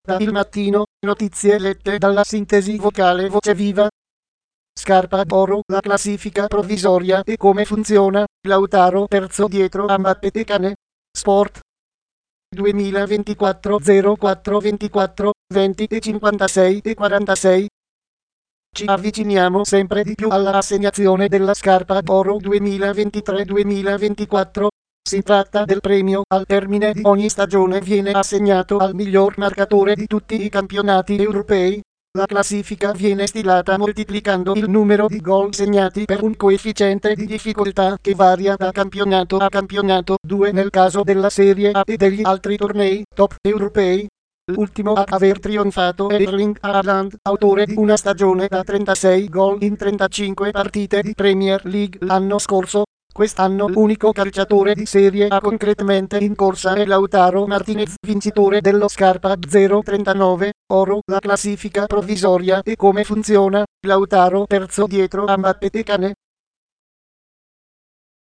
Da Il Mattino, notizie lette dalla sintesi vocale Voce Viva. Scarpa d'oro, la classifica provvisoria e come funziona. Lautaro terzo dietro a Mbappé e Kane. Sport 2024 04 24 20 e 56 e 46. Ci avviciniamo sempre di più alla assegnazione della Scarpa d'oro 2023-2024. Si tratta del premio al termine di ogni stagione viene assegnato al miglior marcatore di tutti i campionati europei. La classifica viene stilata moltiplicando il numero di gol segnati per un coefficiente di difficoltà che varia da campionato a campionato, 2 nel caso della Serie A e degli altri tornei top europei. L'ultimo a aver trionfato è Erling Haaland, autore di una stagione da 36 gol in 35 partite di Premier League l'anno scorso. Quest'anno l'unico calciatore di Serie A concretamente in corsa è Lautaro Martinez, vincitore dello Scarpa 039 oro. La classifica provvisoria e come funziona. Lautaro terzo dietro a Mbappé e Kane.